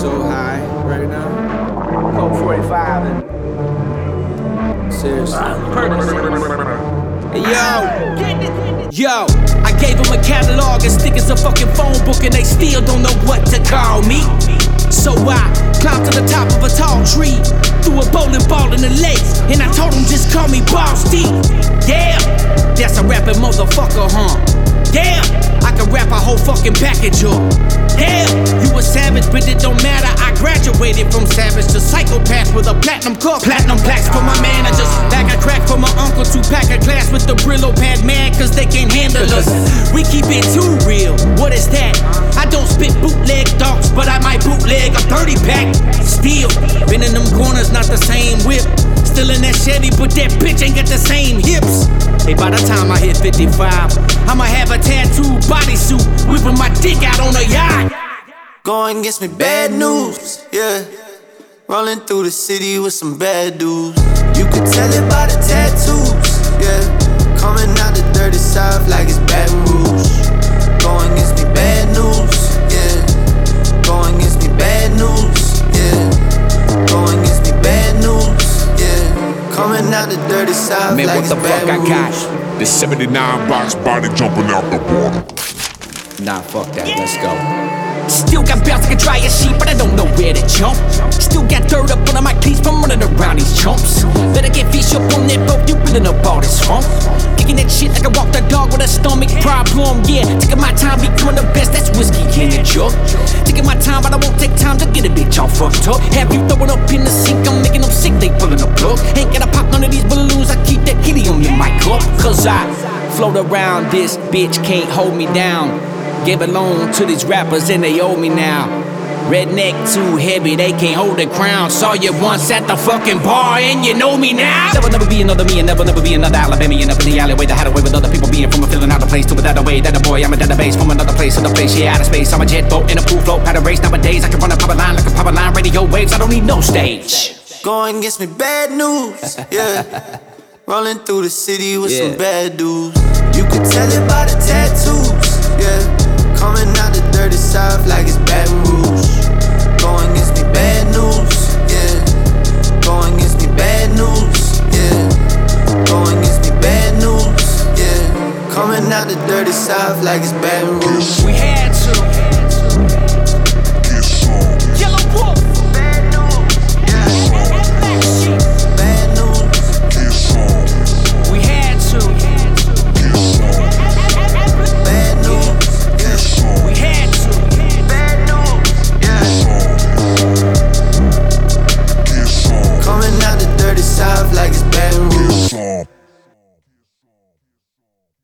so high right now. Code 45 and seriously. Hey, yo, I gave them a catalog and stickers a fucking phone book and they still don't know what to call me. So I climbed to the top of a tall tree, threw a bowling ball in the lakes, and I told them just call me Boss D. Yeah, that's a rapping motherfucker, huh? Damn, I can rap a whole fucking package up. Hell, you a savage, but it don't matter. I graduated from savage to psychopath with a platinum cup. Platinum plaques for my managers. Bag of crack for my uncle to pack a glass with the Brillo pad mad, cause they can't handle us. We keep it too real. What is that? I don't spit bootleg dogs, but I might bootleg a 30 pack. Still, been in them corners, not the same whip. Still in that Chevy, but that bitch ain't got the same hips. Hey, by the time I hit 55, I'ma have a tattooed bodysuit, whipping my dick out on a yacht. Going gets me bad news, yeah. Rolling through the city with some bad dudes. You could tell it by the tattoos, yeah. Coming out the dirty south like it's Baton Rouge. Going gets me bad news, yeah. Going gets me bad news, yeah. Going gets me bad news, yeah. Coming out the dirty south Man, like what it's the fuck Baton I got? Rouge. The 79 box body jumping out the water. Nah, fuck that, let's go. Still got bounce like a dry as sheep, but I don't know where to jump. Still got dirt up under my cleats from running around these chumps. Better get fish up on that boat, you building up all this funk. Kicking that shit like I walk the dog with a stomach problem, yeah. Taking my time, becoming the best, that's whiskey in the jug. Taking my time, but I won't take time to get a bitch all fucked up. Have you throwing up in the sink, I'm making them sick, they pulling the plug. Ain't gotta pop none of these balloons, I keep that helium in my cup. Cause I float around this bitch, can't hold me down. Gave a loan to these rappers and they owe me now. Redneck too heavy, they can't hold the crown. Saw you once at the fucking bar and you know me now. There will never be another me and there will never be another Alabamian up in the alleyway that had away with other people being from a feeling out of place to another way. That a boy, I'm a database from another place, yeah, out of space. I'm a jet boat in a pool float, had a race nowadays. I can run a power line like a power line, radio waves. I don't need no stage. Going gets me bad news, yeah. Rolling through the city with some bad dudes. You could tell it by the tattoos, yeah.